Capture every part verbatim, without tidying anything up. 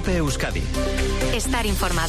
COPE Euskadi. Estar informado.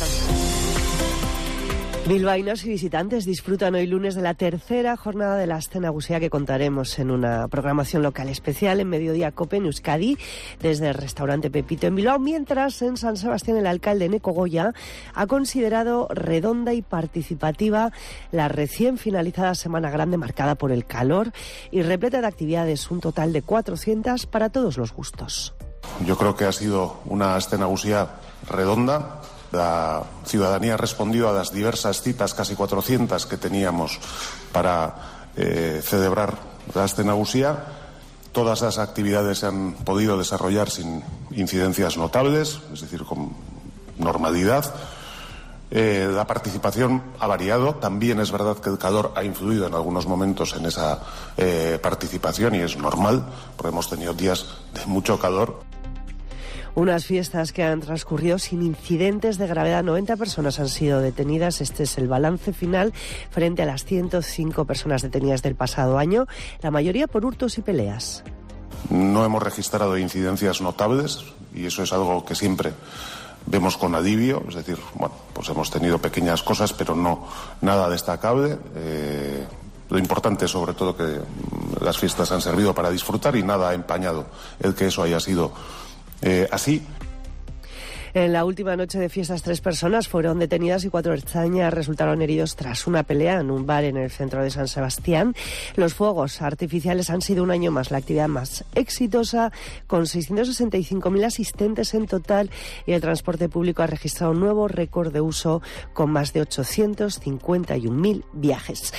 Bilbaínos y visitantes disfrutan hoy lunes de la tercera jornada de la Aste Nagusia, que contaremos en una programación local especial en Mediodía COPE en Euskadi desde el restaurante Pepito en Bilbao, mientras en San Sebastián el alcalde Neko Goya ha considerado redonda y participativa la recién finalizada Semana Grande, marcada por el calor y repleta de actividades, un total de cuatrocientas para todos los gustos. Yo creo que ha sido una Aste Nagusia redonda. La ciudadanía ha respondido a las diversas citas, casi cuatrocientas, que teníamos para eh, celebrar la Aste Nagusia. Todas las actividades se han podido desarrollar sin incidencias notables, es decir, con normalidad. Eh, la participación ha variado. También es verdad que el calor ha influido en algunos momentos en esa eh, participación, y es normal, porque hemos tenido días de mucho calor. Unas fiestas que han transcurrido sin incidentes de gravedad. noventa personas han sido detenidas. Este es el balance final frente a las ciento cinco personas detenidas del pasado año, la mayoría por hurtos y peleas. No hemos registrado incidencias notables, y eso es algo que siempre vemos con alivio. Es decir, bueno, pues hemos tenido pequeñas cosas, pero no nada destacable. Eh, lo importante es sobre todo que las fiestas han servido para disfrutar, y nada ha empañado el que eso haya sido Eh, así. En la última noche de fiestas, tres personas fueron detenidas y cuatro ertzainas resultaron heridos tras una pelea en un bar en el centro de San Sebastián. Los fuegos artificiales han sido un año más la actividad más exitosa, con seiscientos sesenta y cinco mil asistentes en total, y el transporte público ha registrado un nuevo récord de uso con más de ochocientos cincuenta y un mil viajes.